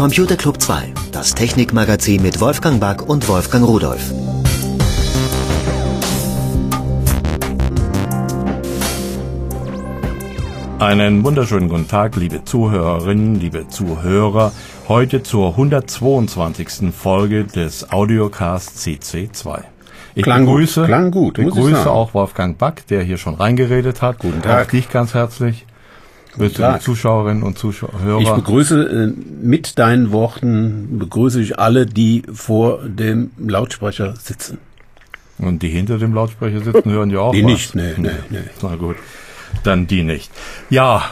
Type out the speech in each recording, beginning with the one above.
Computer Club 2, das Technikmagazin mit Wolfgang Back und Wolfgang Rudolph. Einen wunderschönen guten Tag, liebe Zuhörerinnen, liebe Zuhörer. Heute zur 122. Folge des Audiocast CC2. Ich begrüße auch Wolfgang Back, der hier schon reingeredet hat. Guten Tag. Auch dich ganz herzlich. Willst du die Zuschauerinnen und Zuhörer? Ich begrüße mit deinen Worten, ich alle, die vor dem Lautsprecher sitzen. Und die hinter dem Lautsprecher sitzen, hören ja auch die was. Nicht, nee. Na gut, dann die nicht. Ja,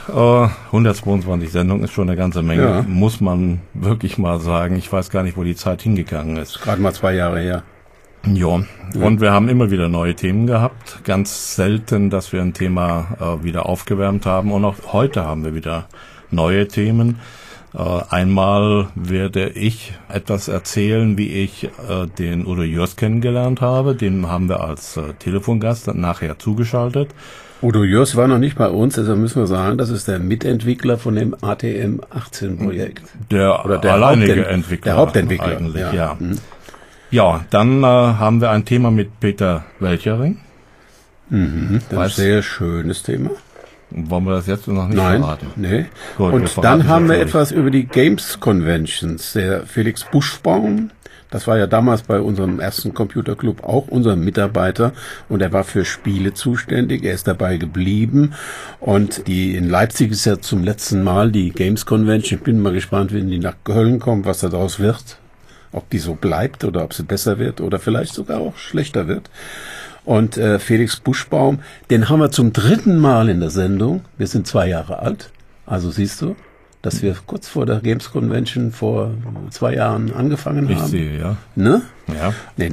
122 Sendungen ist schon eine ganze Menge, ja. Muss man wirklich mal sagen. Ich weiß gar nicht, wo die Zeit hingegangen ist. Gerade mal 2 Jahre her. Ja, und wir haben immer wieder neue Themen gehabt. Ganz selten, dass wir ein Thema wieder aufgewärmt haben. Und auch heute haben wir wieder neue Themen. Einmal werde ich etwas erzählen, wie ich den Udo Jörs kennengelernt habe. Den haben wir als Telefongast nachher zugeschaltet. Udo Jörs war noch nicht bei uns, deshalb müssen wir sagen, das ist der Mitentwickler von dem ATM18-Projekt. Der alleinige Entwickler. Der Hauptentwickler. Eigentlich, ja. Ja, dann haben wir ein Thema mit Peter Welchering. Das ist ein sehr schönes Thema. Wollen wir das jetzt noch nicht verraten? Nee. Gut, und dann haben wir etwas über die Games Conventions. Der Felix Buschbaum, das war ja damals bei unserem ersten Computerclub auch unser Mitarbeiter und er war für Spiele zuständig. Er ist dabei geblieben und in Leipzig ist ja zum letzten Mal die Games Convention. Ich bin mal gespannt, wenn die nach Köln kommen, was da draus wird. Ob die so bleibt oder ob sie besser wird oder vielleicht sogar auch schlechter wird. Und Felix Buschbaum, den haben wir zum 3. Mal in der Sendung. Wir sind 2 Jahre alt. Also siehst du, dass wir kurz vor der Games Convention vor 2 Jahren angefangen haben. Ich sehe, ja. Ne? Ja. Nee,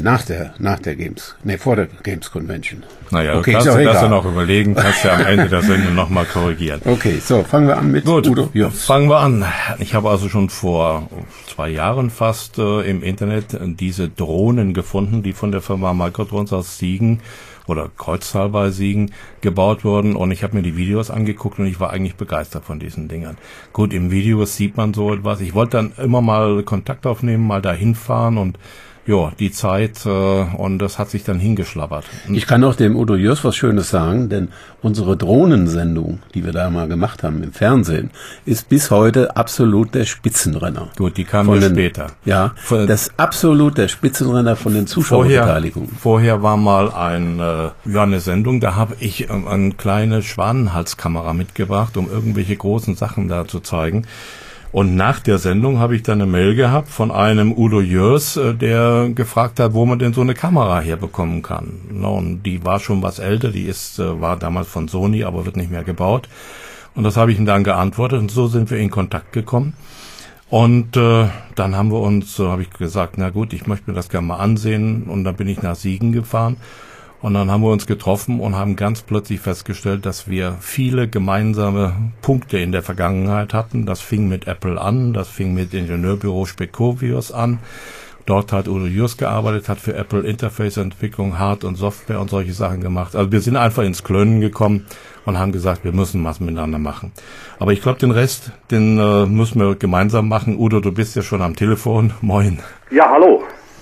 vor der Games Convention. Naja, okay, du kannst dir das ja noch überlegen, kannst ja am Ende der Sendung nochmal korrigieren. Okay, so, fangen wir an mit Udo Jörs. Fangen wir an. Ich habe also schon vor 2 Jahren fast im Internet diese Drohnen gefunden, die von der Firma Microdrones aus Siegen oder Kreuztal bei Siegen gebaut wurden und ich habe mir die Videos angeguckt und ich war eigentlich begeistert von diesen Dingern. Gut, im Video sieht man so etwas. Ich wollte dann immer mal Kontakt aufnehmen, mal dahin fahren und ja, die Zeit und das hat sich dann hingeschlabbert. Ich kann auch dem Udo Jörs was Schönes sagen, denn unsere Drohnensendung, die wir da mal gemacht haben im Fernsehen, ist bis heute absolut der Spitzenrenner. Gut, die kam ja später. Ja, das ist absolut der Spitzenrenner von den Zuschauerbeteiligungen. Vorher war mal eine Sendung, da habe ich eine kleine Schwanenhalskamera mitgebracht, um irgendwelche großen Sachen da zu zeigen. Und nach der Sendung habe ich dann eine Mail gehabt von einem Udo Jörs, der gefragt hat, wo man denn so eine Kamera herbekommen kann. Und die war schon was älter, war damals von Sony, aber wird nicht mehr gebaut. Und das habe ich ihm dann geantwortet und so sind wir in Kontakt gekommen. Und dann habe ich gesagt, na gut, ich möchte mir das gerne mal ansehen. Und dann bin ich nach Siegen gefahren. Und dann haben wir uns getroffen und haben ganz plötzlich festgestellt, dass wir viele gemeinsame Punkte in der Vergangenheit hatten. Das fing mit Apple an, das fing mit Ingenieurbüro Spekovius an. Dort hat Udo Jörs gearbeitet, hat für Apple Interface-Entwicklung, Hard- und Software und solche Sachen gemacht. Also wir sind einfach ins Klönen gekommen und haben gesagt, wir müssen was miteinander machen. Aber ich glaube, den Rest, müssen wir gemeinsam machen. Udo, du bist ja schon am Telefon. Moin. Ja, hallo.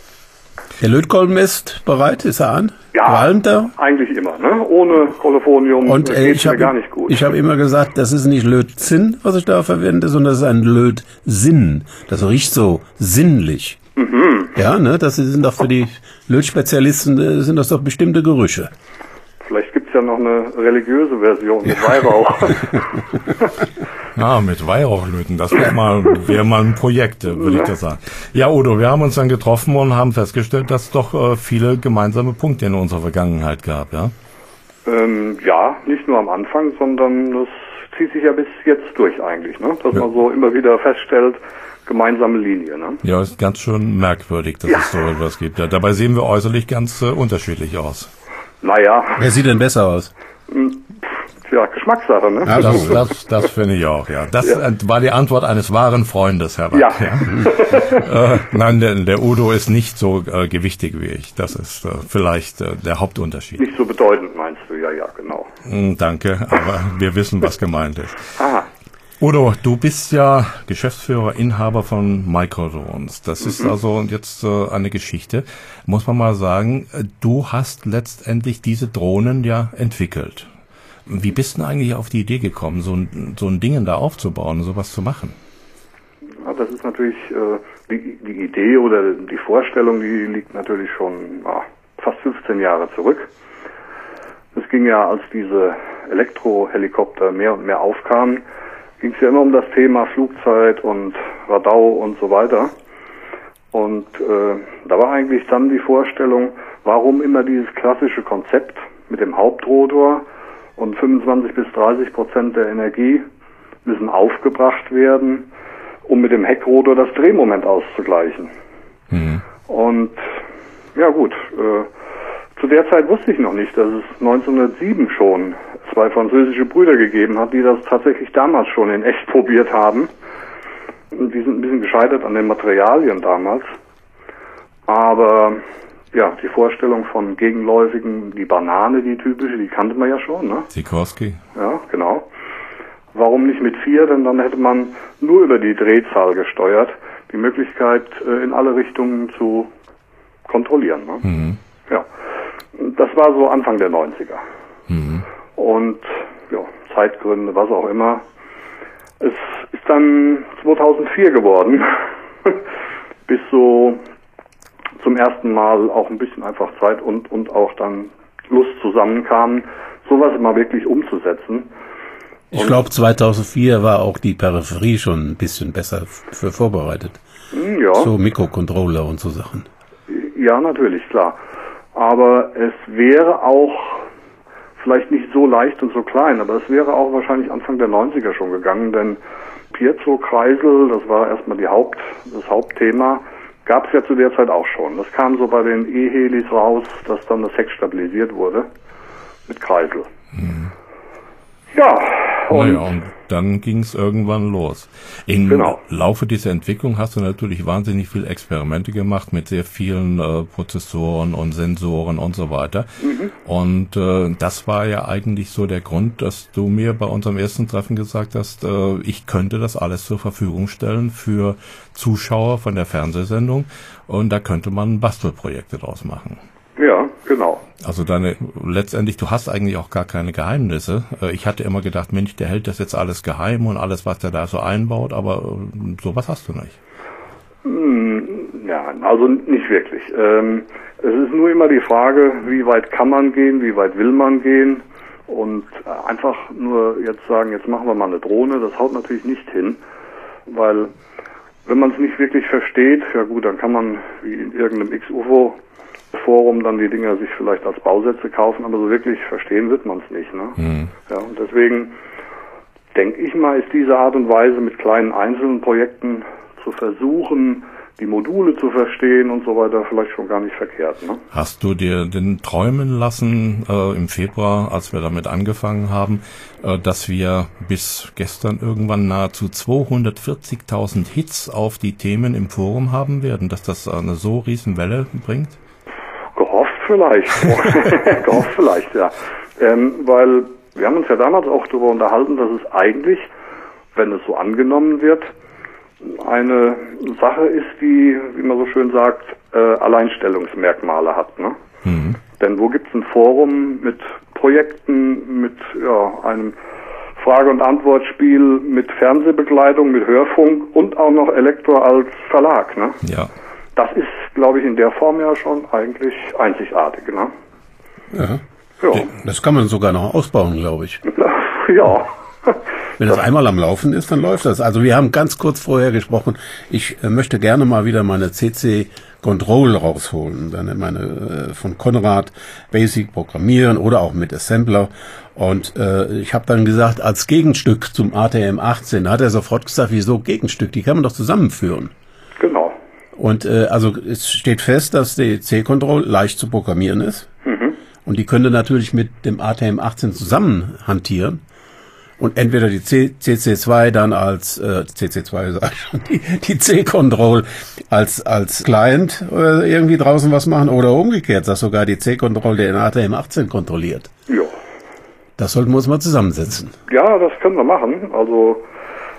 Der Lötkolben ist bereit, ist er an? Ja, qualmt er? Eigentlich immer, ne? Ohne Kolophonium geht's mir gar nicht gut. Ich habe immer gesagt, das ist nicht Lötzinn, was ich da verwende, sondern das ist ein Lötsinn. Das riecht so sinnlich. Mhm. Ja, ne? Das sind doch für die Lötspezialisten sind das doch bestimmte Gerüche. Vielleicht gibt's ja noch eine religiöse Version mit Weihrauch. Ja, mit Weihrauchlöten, das wäre mal ein Projekt, würde ich das sagen. Ja, Udo, wir haben uns dann getroffen und haben festgestellt, dass es doch viele gemeinsame Punkte in unserer Vergangenheit gab, ja? Ja, nicht nur am Anfang, sondern das zieht sich ja bis jetzt durch eigentlich, ne? Dass man so immer wieder feststellt, gemeinsame Linie, ne? Ja, ist ganz schön merkwürdig, dass es so etwas gibt. Ja, dabei sehen wir äußerlich ganz unterschiedlich aus. Naja. Wer sieht denn besser aus? Ja, Geschmackssache, ne? Ja, das finde ich auch, ja. Das war die Antwort eines wahren Freundes, Herr Watt. Ja. Nein, der Udo ist nicht so gewichtig wie ich. Das ist vielleicht der Hauptunterschied. Nicht so bedeutend, meinst du? Ja, genau. Danke, aber wir wissen, was gemeint ist. Aha. Udo, du bist ja Geschäftsführer, Inhaber von Microdrones. Das ist also jetzt eine Geschichte. Muss man mal sagen, du hast letztendlich diese Drohnen ja entwickelt. Wie bist du denn eigentlich auf die Idee gekommen, so ein Ding da aufzubauen, sowas zu machen? Ja, das ist natürlich die Idee oder die Vorstellung, die liegt natürlich schon fast 15 Jahre zurück. Es ging ja, als diese Elektrohelikopter mehr und mehr aufkamen, ging es ja immer um das Thema Flugzeit und Radau und so weiter. Und da war eigentlich dann die Vorstellung, warum immer dieses klassische Konzept mit dem Hauptrotor und 25-30% der Energie müssen aufgebracht werden, um mit dem Heckrotor das Drehmoment auszugleichen. Mhm. Und ja gut, zu der Zeit wusste ich noch nicht, dass es 1907 schon 2 französische Brüder gegeben hat, die das tatsächlich damals schon in echt probiert haben. Und die sind ein bisschen gescheitert an den Materialien damals. Aber ja, die Vorstellung von gegenläufigen, die Banane, die typische, die kannte man ja schon, ne? Sikorsky. Ja, genau. Warum nicht mit 4? Denn dann hätte man nur über die Drehzahl gesteuert, die Möglichkeit in alle Richtungen zu kontrollieren, ne? Mhm. Ja. Das war so Anfang der 90er. Mhm. Und ja, Zeitgründe, was auch immer. Es ist dann 2004 geworden, bis so zum ersten Mal auch ein bisschen einfach Zeit und auch dann Lust zusammenkamen, sowas mal wirklich umzusetzen. Ich glaube, 2004 war auch die Peripherie schon ein bisschen besser für vorbereitet. Ja. So Mikrocontroller und so Sachen. Ja, natürlich, klar. Aber es wäre auch vielleicht nicht so leicht und so klein, aber es wäre auch wahrscheinlich Anfang der 90er schon gegangen, denn Piezo-Kreisel, das war erstmal das Hauptthema, gab es ja zu der Zeit auch schon. Das kam so bei den E-Helis raus, dass dann das Heck stabilisiert wurde mit Kreisel. Mhm. Ja, und dann ging es irgendwann los. Im Laufe dieser Entwicklung hast du natürlich wahnsinnig viele Experimente gemacht mit sehr vielen Prozessoren und Sensoren und so weiter. Mhm. Und das war ja eigentlich so der Grund, dass du mir bei unserem ersten Treffen gesagt hast, ich könnte das alles zur Verfügung stellen für Zuschauer von der Fernsehsendung und da könnte man Bastelprojekte draus machen. Ja, genau. Also letztendlich, du hast eigentlich auch gar keine Geheimnisse. Ich hatte immer gedacht, Mensch, der hält das jetzt alles geheim und alles, was der da so einbaut, aber sowas hast du nicht. Ja, also nicht wirklich. Es ist nur immer die Frage, wie weit kann man gehen, wie weit will man gehen und einfach nur jetzt sagen, jetzt machen wir mal eine Drohne, das haut natürlich nicht hin, weil wenn man es nicht wirklich versteht, ja gut, dann kann man wie in irgendeinem XUFO-Forum dann die Dinger sich vielleicht als Bausätze kaufen, aber so wirklich verstehen wird man es nicht, ne? Mhm. Ja, und deswegen denke ich mal, ist diese Art und Weise mit kleinen einzelnen Projekten zu versuchen, die Module zu verstehen und so weiter, vielleicht schon gar nicht verkehrt, ne? Hast du dir denn träumen lassen im Februar, als wir damit angefangen haben, dass wir bis gestern irgendwann nahezu 240.000 Hits auf die Themen im Forum haben werden, dass das eine so riesen Welle bringt? Gehofft vielleicht, ja. Weil wir haben uns ja damals auch darüber unterhalten, dass es eigentlich, wenn es so angenommen wird, eine Sache ist, die, wie man so schön sagt, Alleinstellungsmerkmale hat, ne? Mhm. Denn wo gibt's ein Forum mit Projekten, mit einem Frage- und Antwortspiel, mit Fernsehbegleitung, mit Hörfunk und auch noch Elektro als Verlag, ne? Ja. Das ist, glaube ich, in der Form ja schon eigentlich einzigartig, ne? Ja. Das kann man sogar noch ausbauen, glaube ich. Ja. Wenn das einmal am Laufen ist, dann läuft das. Also wir haben ganz kurz vorher gesprochen, ich möchte gerne mal wieder meine CC Control rausholen, dann meine von Konrad Basic programmieren oder auch mit Assembler. Und ich habe dann gesagt, als Gegenstück zum ATM18, hat er sofort gesagt, wieso Gegenstück, die kann man doch zusammenführen. Genau. Und also es steht fest, dass die C-Control leicht zu programmieren ist. Mhm. Und die könnte natürlich mit dem ATM18 zusammen hantieren. Und entweder die CC2 dann als CC2 sag ich schon, die C-Control als Client irgendwie draußen was machen oder umgekehrt, dass sogar die C-Control den ATM18 kontrolliert. Ja. Das sollten wir uns mal zusammensetzen. Ja, das können wir machen. Also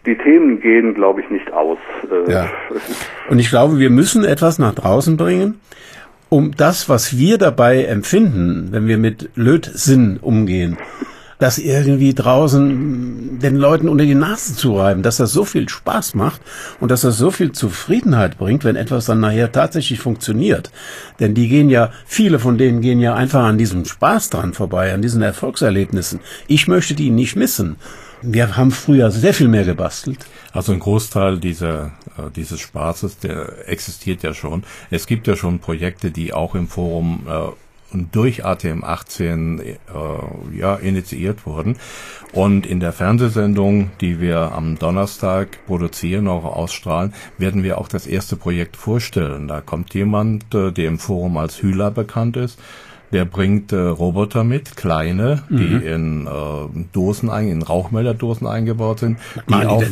die Themen gehen, glaube ich, nicht aus. Ja. Und ich glaube, wir müssen etwas nach draußen bringen, um das, was wir dabei empfinden, wenn wir mit Lötsinn umgehen, das irgendwie draußen den Leuten unter die Nase zu reiben, dass das so viel Spaß macht und dass das so viel Zufriedenheit bringt, wenn etwas dann nachher tatsächlich funktioniert. Denn viele von denen gehen ja einfach an diesem Spaß dran vorbei, an diesen Erfolgserlebnissen. Ich möchte die nicht missen. Wir haben früher sehr viel mehr gebastelt. Also ein Großteil dieses Spaßes, der existiert ja schon. Es gibt ja schon Projekte, die auch im Forum durch ATM18 initiiert wurden. Und in der Fernsehsendung, die wir am Donnerstag produzieren, auch ausstrahlen, werden wir auch das erste Projekt vorstellen. Da kommt jemand, der im Forum als Hühler bekannt ist. Der bringt Roboter mit, kleine, die in Dosen, in Rauchmelderdosen eingebaut sind, die auf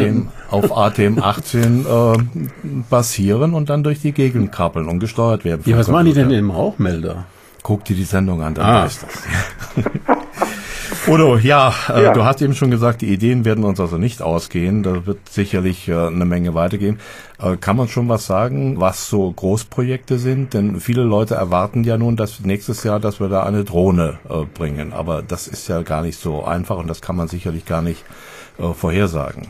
ATM18 basieren und dann durch die Gegend krabbeln und gesteuert werden. Ja, was machen die denn im Rauchmelder? Guck dir die Sendung an, dann weißt du das. Udo, du hast eben schon gesagt, die Ideen werden uns also nicht ausgehen. Da wird sicherlich eine Menge weitergehen. Kann man schon was sagen, was so Großprojekte sind? Denn viele Leute erwarten ja nun, dass nächstes Jahr, dass wir da eine Drohne bringen. Aber das ist ja gar nicht so einfach und das kann man sicherlich gar nicht vorhersagen.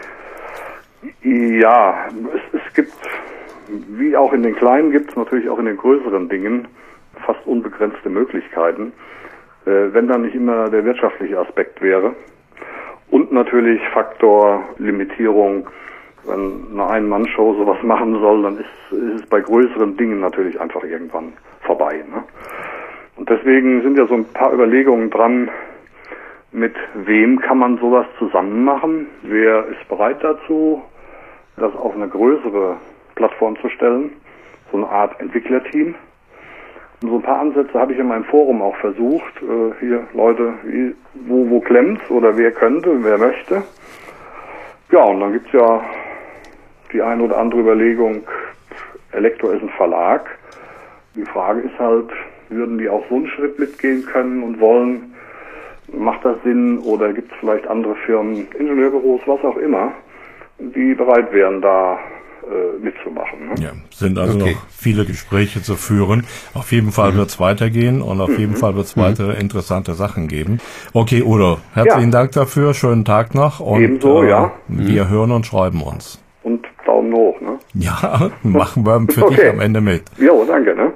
Ja, es gibt, wie auch in den kleinen, gibt es natürlich auch in den größeren Dingen fast unbegrenzte Möglichkeiten, wenn dann nicht immer der wirtschaftliche Aspekt wäre. Und natürlich Faktor Limitierung. Wenn eine Ein-Mann-Show sowas machen soll, dann ist es bei größeren Dingen natürlich einfach irgendwann vorbei. Ne? Und deswegen sind ja so ein paar Überlegungen dran, mit wem kann man sowas zusammen machen? Wer ist bereit dazu, das auf eine größere Plattform zu stellen? So eine Art Entwicklerteam. Und so ein paar Ansätze habe ich in meinem Forum auch versucht. Hier, Leute, wo klemmt's oder wer könnte, wer möchte. Ja, und dann gibt's ja die eine oder andere Überlegung, Elektro ist ein Verlag. Die Frage ist halt, würden die auch so einen Schritt mitgehen können und wollen? Macht das Sinn? Oder gibt's vielleicht andere Firmen, Ingenieurbüros, was auch immer, die bereit wären, da mitzumachen. Ne? Ja, sind also noch viele Gespräche zu führen. Auf jeden Fall wird es weitergehen und auf jeden Fall wird es weitere interessante Sachen geben. Okay, Udo, herzlichen Dank dafür, schönen Tag noch und ebenso, wir hören und schreiben uns. Und Daumen hoch, ne? Ja, machen wir für dich am Ende mit. Jo, danke, ne?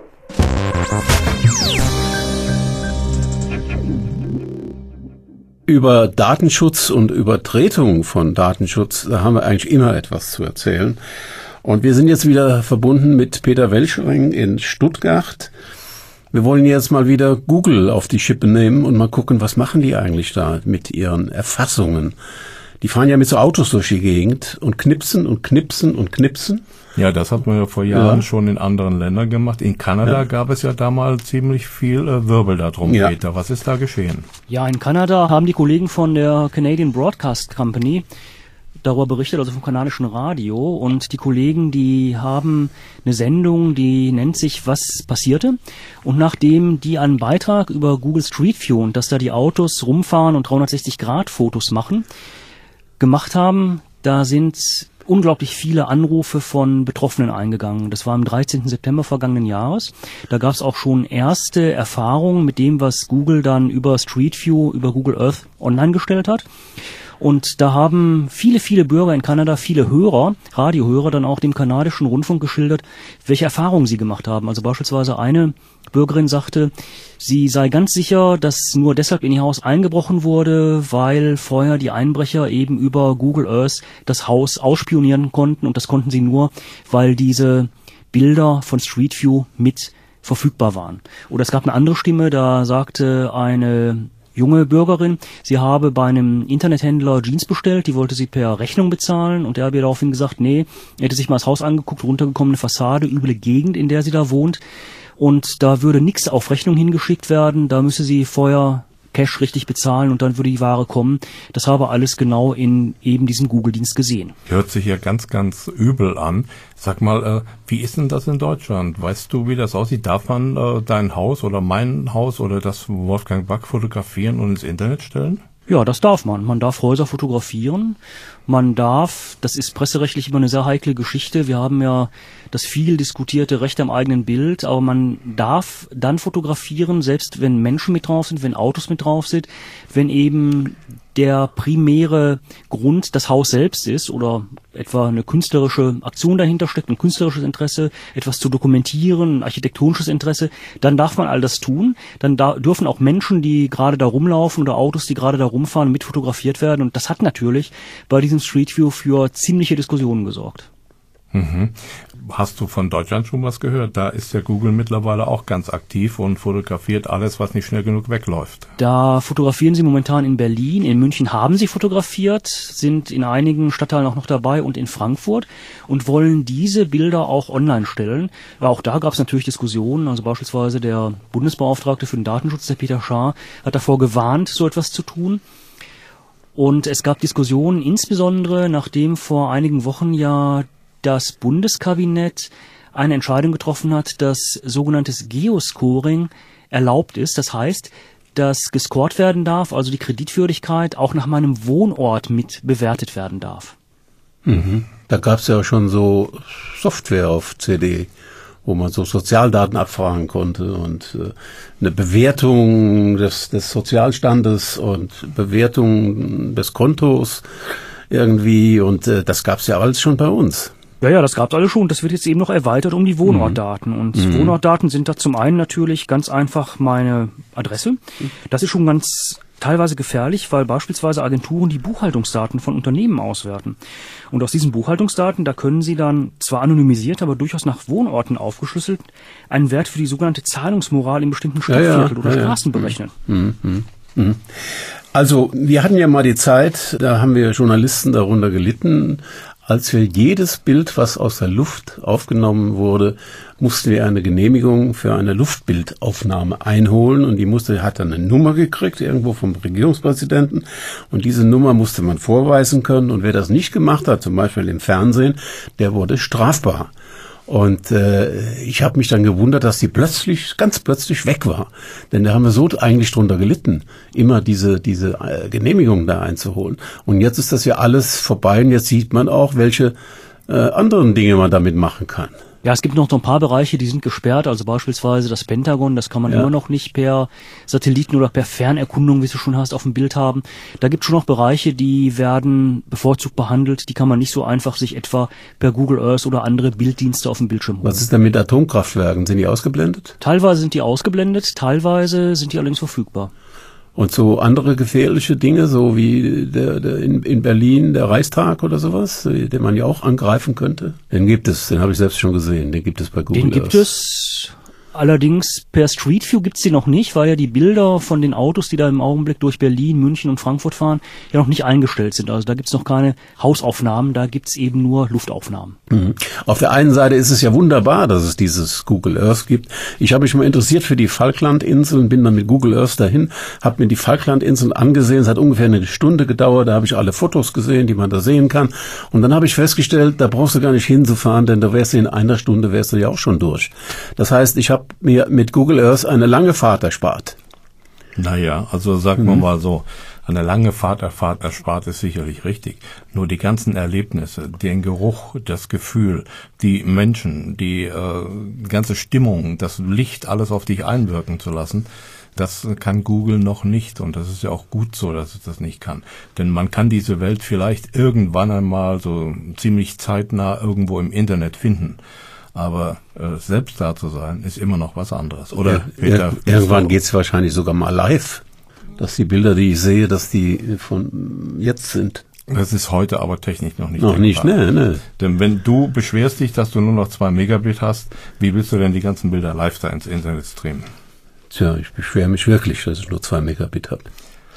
Über Datenschutz und Übertretung von Datenschutz, da haben wir eigentlich immer etwas zu erzählen. Und wir sind jetzt wieder verbunden mit Peter Welschering in Stuttgart. Wir wollen jetzt mal wieder Google auf die Schippe nehmen und mal gucken, was machen die eigentlich da mit ihren Erfassungen. Die fahren ja mit so Autos durch die Gegend und knipsen und knipsen und knipsen. Ja, das hat man ja vor Jahren schon in anderen Ländern gemacht. In Kanada gab es ja damals ziemlich viel Wirbel darum, Peter. Was ist da geschehen? Ja, in Kanada haben die Kollegen von der Canadian Broadcast Company darüber berichtet, also vom kanadischen Radio. Und die Kollegen, die haben eine Sendung, die nennt sich Was passierte? Und nachdem die einen Beitrag über Google Street View und dass da die Autos rumfahren und 360-Grad-Fotos gemacht haben, da sind unglaublich viele Anrufe von Betroffenen eingegangen. Das war am 13. September vergangenen Jahres. Da gab es auch schon erste Erfahrungen mit dem, was Google dann über Street View, über Google Earth online gestellt hat. Und da haben viele Bürger in Kanada, viele Hörer, Radiohörer, dann auch dem kanadischen Rundfunk geschildert, welche Erfahrungen sie gemacht haben. Also beispielsweise eine Bürgerin sagte, sie sei ganz sicher, dass nur deshalb in ihr Haus eingebrochen wurde, weil vorher die Einbrecher eben über Google Earth das Haus ausspionieren konnten. Und das konnten sie nur, weil diese Bilder von Street View mit verfügbar waren. Oder es gab eine andere Stimme, da sagte eine junge Bürgerin, sie habe bei einem Internethändler Jeans bestellt, die wollte sie per Rechnung bezahlen und der habe ihr daraufhin gesagt, nee, er hätte sich mal das Haus angeguckt, runtergekommene Fassade, üble Gegend, in der sie da wohnt und da würde nichts auf Rechnung hingeschickt werden, da müsse sie vorher Cash richtig bezahlen und dann würde die Ware kommen. Das habe alles genau in eben diesem Google-Dienst gesehen. Hört sich ja ganz, ganz übel an. Sag mal, wie ist denn das in Deutschland? Weißt du, wie das aussieht? Darf man dein Haus oder mein Haus oder das Wolfgang Back fotografieren und ins Internet stellen? Ja, das darf man. Man darf Häuser fotografieren. Man darf, das ist presserechtlich immer eine sehr heikle Geschichte. Wir haben ja das viel diskutierte Recht am eigenen Bild, aber man darf dann fotografieren, selbst wenn Menschen mit drauf sind, wenn Autos mit drauf sind, wenn eben der primäre Grund das Haus selbst ist oder etwa eine künstlerische Aktion dahinter steckt, ein künstlerisches Interesse, etwas zu dokumentieren, ein architektonisches Interesse, dann darf man all das tun. Dann dürfen auch Menschen, die gerade da rumlaufen oder Autos, die gerade da rumfahren, mit fotografiert werden. Und das hat natürlich bei diesem Street View für ziemliche Diskussionen gesorgt. Mhm. Hast du von Deutschland schon was gehört? Da ist ja Google mittlerweile auch ganz aktiv und fotografiert alles, was nicht schnell genug wegläuft. Da fotografieren sie momentan in Berlin, in München haben sie fotografiert, sind in einigen Stadtteilen auch noch dabei und in Frankfurt und wollen diese Bilder auch online stellen. Aber auch da gab es natürlich Diskussionen, also beispielsweise der Bundesbeauftragte für den Datenschutz, der Peter Schaar, hat davor gewarnt, so etwas zu tun. Und es gab Diskussionen, insbesondere nachdem vor einigen Wochen ja das Bundeskabinett eine Entscheidung getroffen hat, dass sogenanntes Geoscoring erlaubt ist. Das heißt, dass gescored werden darf, also die Kreditwürdigkeit auch nach meinem Wohnort mit bewertet werden darf. Mhm. Da gab es ja schon so Software auf CD, wo man so Sozialdaten abfragen konnte und eine Bewertung des Sozialstandes und Bewertung des Kontos irgendwie und das gab es ja alles schon bei uns. Ja, das gab's alles schon. Das wird jetzt eben noch erweitert um die Wohnortdaten. Und Wohnortdaten sind da zum einen natürlich ganz einfach meine Adresse. Das ist schon ganz teilweise gefährlich, weil beispielsweise Agenturen die Buchhaltungsdaten von Unternehmen auswerten. Und aus diesen Buchhaltungsdaten, da können sie dann zwar anonymisiert, aber durchaus nach Wohnorten aufgeschlüsselt einen Wert für die sogenannte Zahlungsmoral in bestimmten Stadtvierteln oder Straßen berechnen. Also, wir hatten ja mal die Zeit, da haben wir Journalisten darunter gelitten, als wir jedes Bild, was aus der Luft aufgenommen wurde, mussten wir eine Genehmigung für eine Luftbildaufnahme einholen und hat dann eine Nummer gekriegt, irgendwo vom Regierungspräsidenten und diese Nummer musste man vorweisen können und wer das nicht gemacht hat, zum Beispiel im Fernsehen, der wurde strafbar. Und ich habe mich dann gewundert, dass die ganz plötzlich weg war. Denn da haben wir so eigentlich drunter gelitten, immer diese Genehmigung da einzuholen. Und jetzt ist das ja alles vorbei und jetzt sieht man auch, welche anderen Dinge man damit machen kann. Ja, es gibt noch so ein paar Bereiche, die sind gesperrt, also beispielsweise das Pentagon, das kann man immer noch nicht per Satelliten oder per Fernerkundung, wie du schon hast, auf dem Bild haben. Da gibt es schon noch Bereiche, die werden bevorzugt behandelt, die kann man nicht so einfach sich etwa per Google Earth oder andere Bilddienste auf dem Bildschirm holen. Was ist denn mit Atomkraftwerken? Sind die ausgeblendet? Teilweise sind die ausgeblendet, teilweise sind die allerdings verfügbar. Und so andere gefährliche Dinge, so wie in Berlin der Reichstag oder sowas, den man ja auch angreifen könnte? Den gibt es, den habe ich selbst schon gesehen, den gibt es bei Google. Den gibt es, allerdings per Street View gibt's die noch nicht, weil ja die Bilder von den Autos, die da im Augenblick durch Berlin, München und Frankfurt fahren, ja noch nicht eingestellt sind. Also da gibt's noch keine Hausaufnahmen, da gibt's eben nur Luftaufnahmen. Mhm. Auf der einen Seite ist es ja wunderbar, dass es dieses Google Earth gibt. Ich habe mich mal interessiert für die Falklandinseln, bin dann mit Google Earth dahin, habe mir die Falklandinseln angesehen, es hat ungefähr eine Stunde gedauert, da habe ich alle Fotos gesehen, die man da sehen kann. Und dann habe ich festgestellt, da brauchst du gar nicht hinzufahren, denn da wärst du in einer Stunde ja auch schon durch. Das heißt, ich habe mir mit Google Earth eine lange Fahrt erspart. Naja, also sagen wir mal so, eine lange Fahrt erspart ist sicherlich richtig. Nur die ganzen Erlebnisse, den Geruch, das Gefühl, die Menschen, die ganze Stimmung, das Licht, alles auf dich einwirken zu lassen, das kann Google noch nicht und das ist ja auch gut so, dass es das nicht kann. Denn man kann diese Welt vielleicht irgendwann einmal so ziemlich zeitnah irgendwo im Internet finden. Aber selbst da zu sein, ist immer noch was anderes. Oder Peter, irgendwann geht's wahrscheinlich sogar mal live, dass die Bilder, die ich sehe, dass die von jetzt sind. Das ist heute aber technisch noch nicht denkbar. Nicht, ne. Denn wenn du beschwerst dich, dass du nur noch 2 Megabit hast, wie willst du denn die ganzen Bilder live da ins Internet streamen? Tja, ich beschwere mich wirklich, dass ich nur 2 Megabit habe.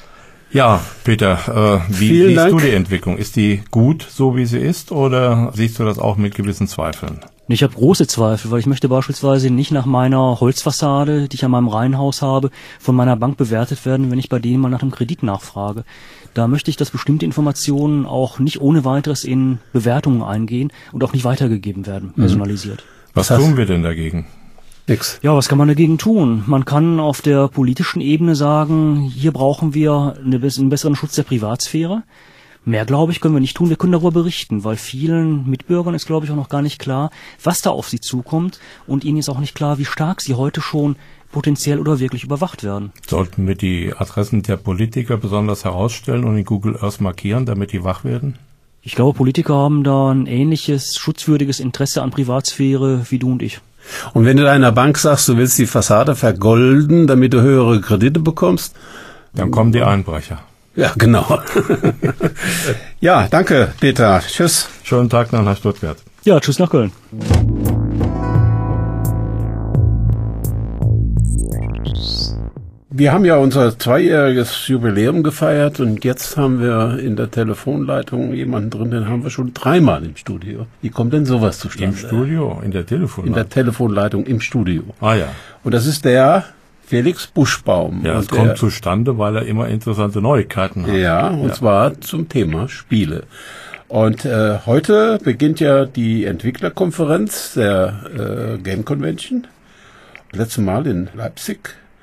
Ja, Peter, wie siehst du die Entwicklung? Ist die gut, so wie sie ist, oder siehst du das auch mit gewissen Zweifeln? Ich habe große Zweifel, weil ich möchte beispielsweise nicht nach meiner Holzfassade, die ich an meinem Reihenhaus habe, von meiner Bank bewertet werden, wenn ich bei denen mal nach einem Kredit nachfrage. Da möchte ich, dass bestimmte Informationen auch nicht ohne weiteres in Bewertungen eingehen und auch nicht weitergegeben werden, personalisiert. Was tun wir denn dagegen? Nix. Ja, was kann man dagegen tun? Man kann auf der politischen Ebene sagen, hier brauchen wir einen besseren Schutz der Privatsphäre. Mehr, glaube ich, können wir nicht tun. Wir können darüber berichten, weil vielen Mitbürgern ist, glaube ich, auch noch gar nicht klar, was da auf sie zukommt. Und ihnen ist auch nicht klar, wie stark sie heute schon potenziell oder wirklich überwacht werden. Sollten wir die Adressen der Politiker besonders herausstellen und in Google Earth markieren, damit die wach werden? Ich glaube, Politiker haben da ein ähnliches schutzwürdiges Interesse an Privatsphäre wie du und ich. Und wenn du deiner Bank sagst, du willst die Fassade vergolden, damit du höhere Kredite bekommst, dann kommen die Einbrecher. Ja, genau. Ja, danke, Peter. Tschüss. Schönen Tag nach Stuttgart. Ja, tschüss nach Köln. Wir haben ja unser 2-jähriges Jubiläum gefeiert und jetzt haben wir in der Telefonleitung jemanden drin, den haben wir schon 3-mal im Studio. Wie kommt denn sowas zustande? Im Studio? In der Telefonleitung? In der Telefonleitung im Studio. Ah ja. Und das ist der Felix Buschbaum. Ja, es kommt zustande, weil er immer interessante Neuigkeiten hat. Ja, und zwar zum Thema Spiele. Und heute beginnt ja die Entwicklerkonferenz der Game Convention. Letztes Mal in Leipzig.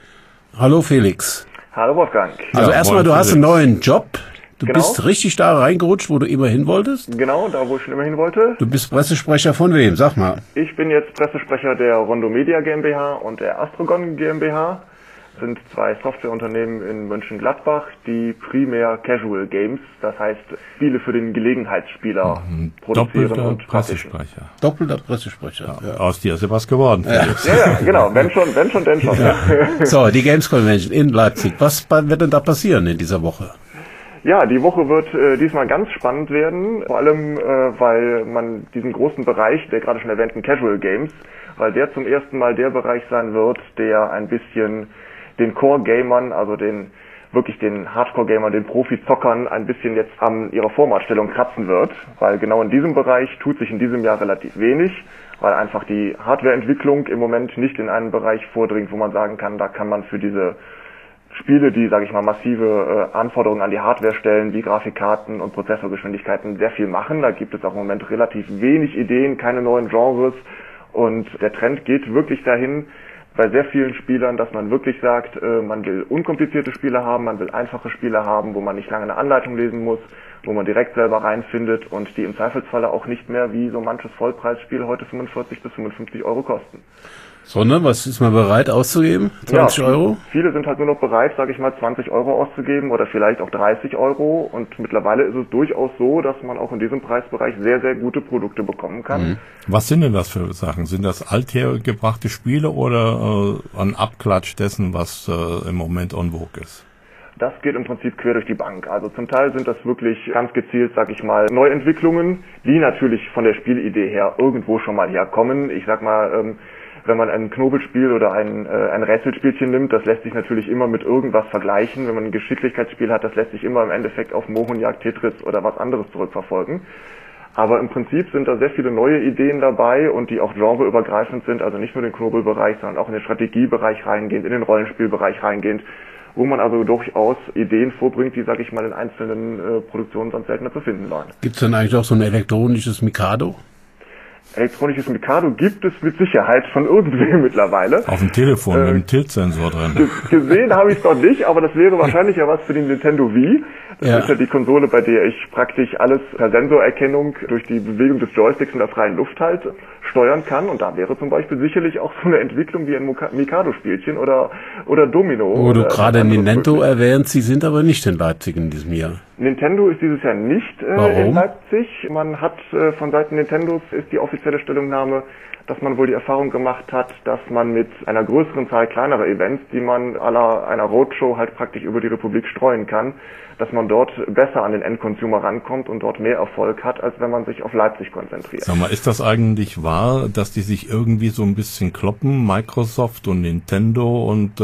Hallo Felix. Hallo Wolfgang. Also erstmal, du hast einen neuen Job. Du Genau. bist richtig da reingerutscht, wo du immer hin wolltest. Genau, da wo ich schon immer hin wollte. Du bist Pressesprecher von wem? Sag mal. Ich bin jetzt Pressesprecher der Rondo Media GmbH und der Astrogon GmbH. Das sind 2 Softwareunternehmen in Mönchengladbach, die primär Casual Games, das heißt Spiele für den Gelegenheitsspieler produzieren Doppelter und veröffentlichen. Pressesprecher. Doppelter Pressesprecher. Ja. Aus dir ist ja was geworden, Felix. Ja, genau, wenn schon, denn schon. Ja. So, die Games Convention in Leipzig. Was wird denn da passieren in dieser Woche? Ja, die Woche wird diesmal ganz spannend werden, vor allem weil man diesen großen Bereich der gerade schon erwähnten Casual Games, weil der zum ersten Mal der Bereich sein wird, der ein bisschen den Core-Gamern, also den Hardcore-Gamern, den Profi-Zockern ein bisschen jetzt an ihrer Vormachtstellung kratzen wird, weil genau in diesem Bereich tut sich in diesem Jahr relativ wenig, weil einfach die Hardwareentwicklung im Moment nicht in einen Bereich vordringt, wo man sagen kann, da kann man für diese Spiele, die, sage ich mal, massive Anforderungen an die Hardware stellen, wie Grafikkarten und Prozessorgeschwindigkeiten, sehr viel machen. Da gibt es auch im Moment relativ wenig Ideen, keine neuen Genres und der Trend geht wirklich dahin, bei sehr vielen Spielern, dass man wirklich sagt, man will unkomplizierte Spiele haben, man will einfache Spiele haben, wo man nicht lange eine Anleitung lesen muss, wo man direkt selber reinfindet und die im Zweifelsfalle auch nicht mehr wie so manches Vollpreisspiel heute 45 bis 55 Euro kosten. Sondern, was ist man bereit auszugeben? 20 Euro? Viele sind halt nur noch bereit, sage ich mal, 20 Euro auszugeben oder vielleicht auch 30 Euro. Und mittlerweile ist es durchaus so, dass man auch in diesem Preisbereich sehr, sehr gute Produkte bekommen kann. Mhm. Was sind denn das für Sachen? Sind das althergebrachte Spiele oder ein Abklatsch dessen, was im Moment en vogue ist? Das geht im Prinzip quer durch die Bank. Also zum Teil sind das wirklich ganz gezielt, sag ich mal, Neuentwicklungen, die natürlich von der Spielidee her irgendwo schon mal herkommen. Ich sag mal, wenn man ein Knobelspiel oder ein Rätselspielchen nimmt, das lässt sich natürlich immer mit irgendwas vergleichen. Wenn man ein Geschicklichkeitsspiel hat, das lässt sich immer im Endeffekt auf Mohrenjagd, Tetris oder was anderes zurückverfolgen. Aber im Prinzip sind da sehr viele neue Ideen dabei und die auch genreübergreifend sind, also nicht nur den Knobelbereich, sondern auch in den Strategiebereich reingehend, in den Rollenspielbereich reingehend, wo man also durchaus Ideen vorbringt, die, sag ich mal, in einzelnen Produktionen sonst seltener zu finden waren. Gibt es denn eigentlich auch so ein elektronisches Mikado? Elektronisches Mikado gibt es mit Sicherheit von irgendwem mittlerweile. Auf dem Telefon mit dem Tiltsensor drin. Gesehen habe ich es noch nicht, aber das wäre wahrscheinlich ja was für den Nintendo Wii. Das ist ja die Konsole, bei der ich praktisch alles per Sensorerkennung durch die Bewegung des Joysticks in der freien Luft halt steuern kann. Und da wäre zum Beispiel sicherlich auch so eine Entwicklung wie ein Mikado-Spielchen oder Domino. Wo du gerade Nintendo erwähnst, sie sind aber nicht in Leipzig in diesem Jahr. Nintendo ist dieses Jahr nicht in Leipzig. Man hat von Seiten Nintendos ist die offizielle Stellungnahme, dass man wohl die Erfahrung gemacht hat, dass man mit einer größeren Zahl kleinerer Events, die man à la einer Roadshow halt praktisch über die Republik streuen kann, dass man dort besser an den Endconsumer rankommt und dort mehr Erfolg hat, als wenn man sich auf Leipzig konzentriert. Sag mal, ist das eigentlich wahr, dass die sich irgendwie so ein bisschen kloppen, Microsoft und Nintendo und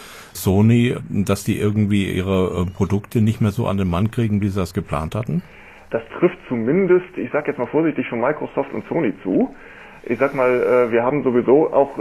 Sony, dass die irgendwie ihre Produkte nicht mehr so an den Mann kriegen, wie sie das geplant hatten? Das trifft zumindest, ich sage jetzt mal vorsichtig, von Microsoft und Sony zu. Ich sag mal, wir haben sowieso auch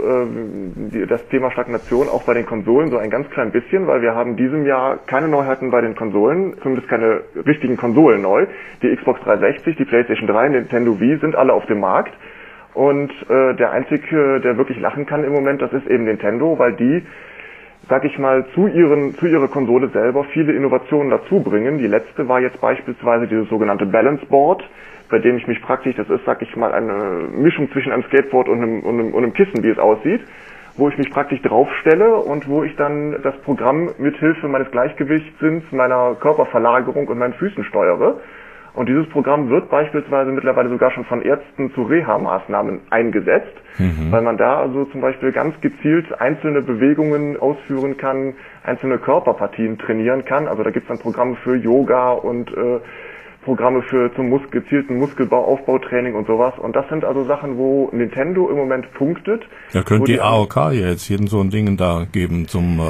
das Thema Stagnation auch bei den Konsolen so ein ganz klein bisschen, weil wir haben diesem Jahr keine Neuheiten bei den Konsolen, zumindest keine richtigen Konsolen neu. Die Xbox 360, die PlayStation 3, Nintendo Wii sind alle auf dem Markt. Und der Einzige, der wirklich lachen kann im Moment, das ist eben Nintendo, weil die, sag ich mal, zu ihrer Konsole selber viele Innovationen dazu bringen. Die letzte war jetzt beispielsweise dieses sogenannte Balance Board, bei dem ich mich praktisch, das ist, sag ich mal, eine Mischung zwischen einem Skateboard und einem Kissen, wie es aussieht, wo ich mich praktisch draufstelle und wo ich dann das Programm mithilfe meines Gleichgewichtssinns, meiner Körperverlagerung und meinen Füßen steuere. Und dieses Programm wird beispielsweise mittlerweile sogar schon von Ärzten zu Reha-Maßnahmen eingesetzt, weil man da also zum Beispiel ganz gezielt einzelne Bewegungen ausführen kann, einzelne Körperpartien trainieren kann. Also da gibt es dann Programme für Yoga und Programme zum gezielten Muskelaufbautraining und sowas. Und das sind also Sachen, wo Nintendo im Moment punktet. Ja, könnte die AOK ja jetzt jeden so ein Ding da geben zum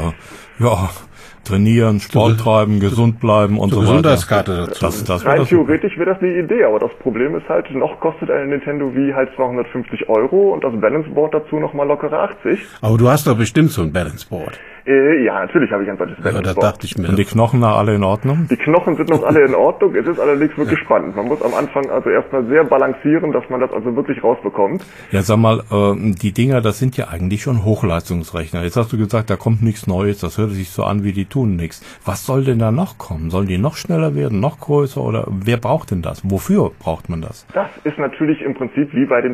trainieren, Sport treiben, gesund bleiben und so weiter. Gesundheitskarte dazu. Rein theoretisch wäre das eine Idee, aber das Problem ist halt, noch kostet eine Nintendo Wii halt 250 € und das Balance Board dazu nochmal lockere 80. Aber du hast doch bestimmt so ein Balance Board. Ja, natürlich habe ich ein solches Balance Board. Das dachte ich mir. Und die Knochen da alle in Ordnung? Die Knochen sind noch alle in Ordnung, es ist allerdings wirklich spannend. Man muss am Anfang also erstmal sehr balancieren, dass man das also wirklich rausbekommt. Ja, sag mal, die Dinger, das sind ja eigentlich schon Hochleistungsrechner. Jetzt hast du gesagt, da kommt nichts Neues, das hört sich so an, wie die tun nichts. Was soll denn da noch kommen? Sollen die noch schneller werden, noch größer oder wer braucht denn das? Wofür braucht man das? Das ist natürlich im Prinzip wie bei den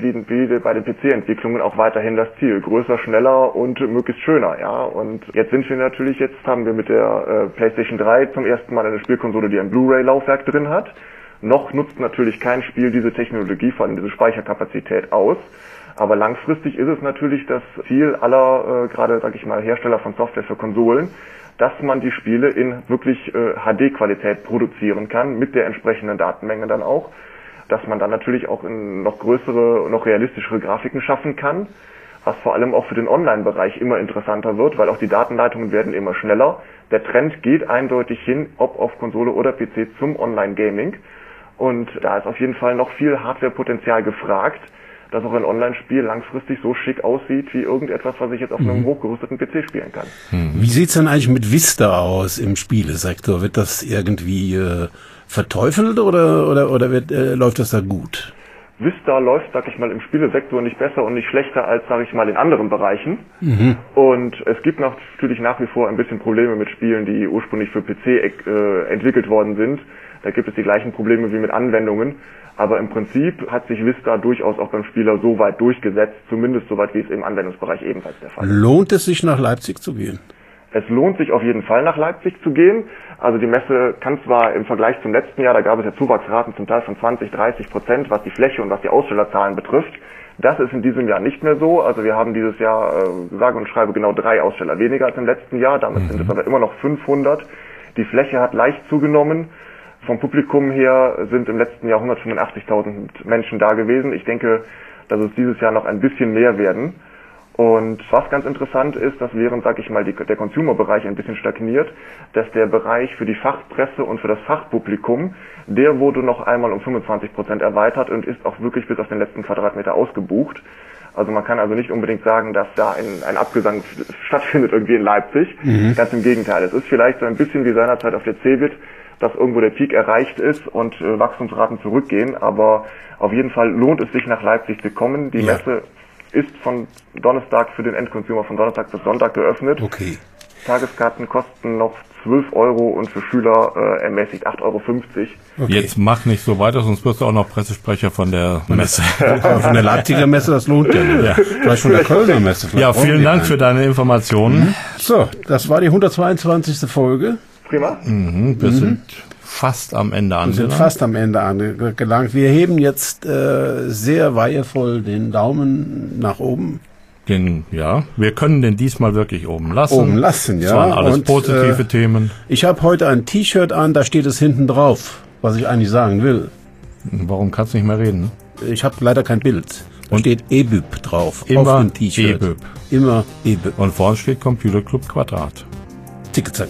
PC-Entwicklungen auch weiterhin das Ziel. Größer, schneller und möglichst schöner, ja. Und jetzt haben wir mit der PlayStation 3 zum ersten Mal eine Spielkonsole, die ein Blu-ray-Laufwerk drin hat. Noch nutzt natürlich kein Spiel diese Technologie, vor allem diese Speicherkapazität aus. Aber langfristig ist es natürlich das Ziel aller, gerade, sag ich mal, Hersteller von Software für Konsolen, dass man die Spiele in wirklich HD-Qualität produzieren kann, mit der entsprechenden Datenmenge dann auch, dass man dann natürlich auch in noch größere, noch realistischere Grafiken schaffen kann, was vor allem auch für den Online-Bereich immer interessanter wird, weil auch die Datenleitungen werden immer schneller. Der Trend geht eindeutig hin, ob auf Konsole oder PC, zum Online-Gaming. Und da ist auf jeden Fall noch viel Hardware-Potenzial gefragt, dass auch ein Online-Spiel langfristig so schick aussieht wie irgendetwas, was ich jetzt auf einem hochgerüsteten PC spielen kann. Wie sieht's denn eigentlich mit Vista aus im Spielesektor? Wird das irgendwie verteufelt oder läuft das da gut? Vista läuft, sag ich mal, im Spielesektor nicht besser und nicht schlechter als, sag ich mal, in anderen Bereichen. Und es gibt natürlich nach wie vor ein bisschen Probleme mit Spielen, die ursprünglich für PC entwickelt worden sind. Da gibt es die gleichen Probleme wie mit Anwendungen. Aber im Prinzip hat sich Vista durchaus auch beim Spieler so weit durchgesetzt, zumindest so weit wie es im Anwendungsbereich ebenfalls der Fall ist. Lohnt es sich, nach Leipzig zu gehen? Es lohnt sich auf jeden Fall, nach Leipzig zu gehen. Also die Messe kann zwar im Vergleich zum letzten Jahr, da gab es ja Zuwachsraten zum Teil von 20-30%, was die Fläche und was die Ausstellerzahlen betrifft. Das ist in diesem Jahr nicht mehr so. Also wir haben dieses Jahr, sage und schreibe, genau 3 Aussteller weniger als im letzten Jahr. Damit sind es aber immer noch 500. Die Fläche hat leicht zugenommen. Vom Publikum her sind im letzten Jahr 185.000 Menschen da gewesen. Ich denke, dass es dieses Jahr noch ein bisschen mehr werden. Und was ganz interessant ist, dass während, sag ich mal, der Consumer-Bereich ein bisschen stagniert, dass der Bereich für die Fachpresse und für das Fachpublikum, der wurde noch einmal um 25% erweitert und ist auch wirklich bis auf den letzten Quadratmeter ausgebucht. Also man kann also nicht unbedingt sagen, dass da ein Abgesang stattfindet irgendwie in Leipzig. Ganz im Gegenteil. Es ist vielleicht so ein bisschen wie seinerzeit auf der CeBIT, dass irgendwo der Peak erreicht ist und Wachstumsraten zurückgehen. Aber auf jeden Fall lohnt es sich, nach Leipzig zu kommen. Die Messe ist von Donnerstag für den Endconsumer von Donnerstag bis Sonntag geöffnet. Okay. Tageskarten kosten noch 12 € und für Schüler ermäßigt 8,50 €. Okay. Jetzt mach nicht so weiter, sonst wirst du auch noch Pressesprecher von der Messe. Von der Leipziger Messe, das lohnt ja nicht. Vielleicht von der Kölner Messe. Ja, vielen Dank für deine Informationen. So, das war die 122. Folge. Prima. Wir sind fast am Ende angelangt. Wir sind fast am Ende angelangt. Wir heben jetzt sehr weihevoll den Daumen nach oben. Wir können den diesmal wirklich oben lassen. Oben lassen, ja. Das waren alles positive Themen. Ich habe heute ein T-Shirt an, da steht es hinten drauf, was ich eigentlich sagen will. Warum kannst du nicht mehr reden? Ich habe leider kein Bild. Da steht EBÜB drauf. Immer auf dem T-Shirt. EBÜB. Immer EBÜB. Und vorne steht Computer Club Quadrat. Ticke-zack.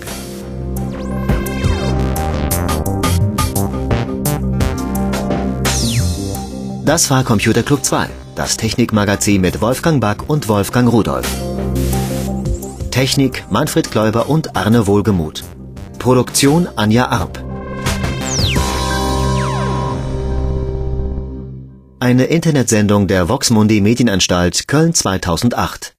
Das war Computer Club 2, das Technikmagazin mit Wolfgang Back und Wolfgang Rudolf. Technik Manfred Gläuber und Arne Wohlgemuth. Produktion Anja Arp. eine Internetsendung der Vox Mundi Medienanstalt Köln 2008.